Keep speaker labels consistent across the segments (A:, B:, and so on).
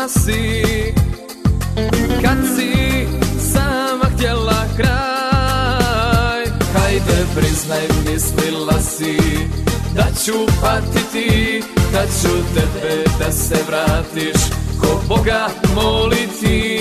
A: mislila si, kad si sama htjela kraj. Hajde priznaj, mislila si da ću patiti, da ću tebe da se vratiš, ko Boga moliti.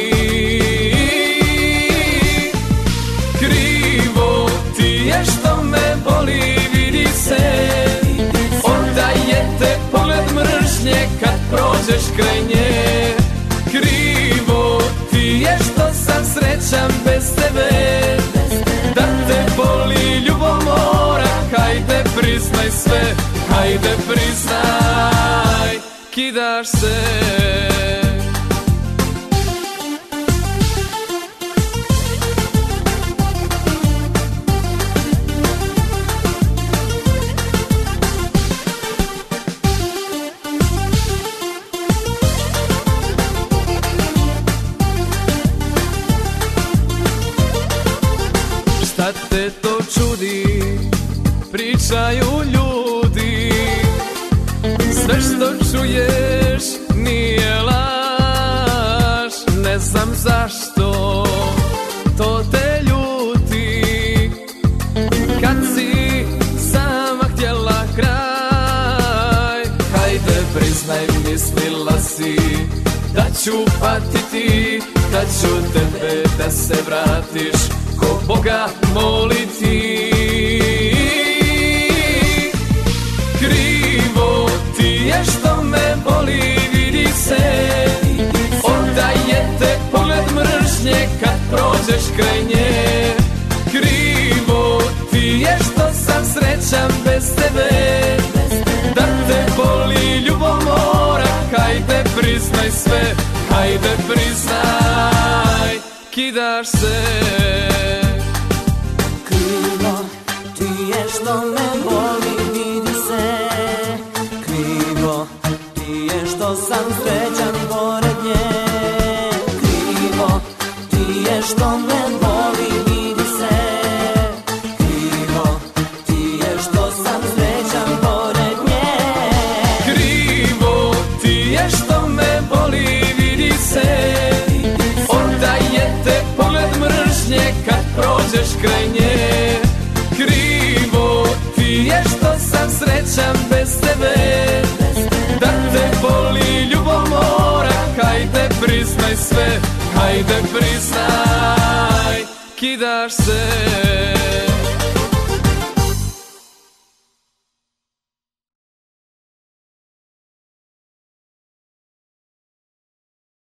A: Krivo ti je što me boli, vidi se, odaje te pogled mržnje kad prođeš kraj nje. Krivo ti je što sam srećan bez tebe, da te boli ljubomora. Hajde priznaj sve, hajde priznaj, kidaš se. Šta te to čudi, pričaju ljudi, sve što čuješ nije laž. Ne znam zašto to te ljuti, kad si sama htjela kraj. Hajde priznaj, mislila si da ću patiti, da ću tebe da se vratiš, ko Boga moliti. Krivo ti je što me boli, vidi se, odaje te pogled mržnje kad prođeš kraj nje. Krivo ti je što sam srećan bez tebe, da te boli ljubomora. Hajde priznaj sve, hajde priznaj, kidaš se.
B: Krivo ti je što me boli, vidi se, krivo ti je što sam srećan pored nje. Krivo ti je što me boli, vidi se, krivo ti je što sam srećan pored nje.
A: Krivo ti je što me boli, vidi se, odaje te pogled mržnje kad prođeš kraj nje. Krivo ti je što sam srećan bez tebe, da te boli ljubomora. Hajde priznaj sve, hajde priznaj, kidaš se.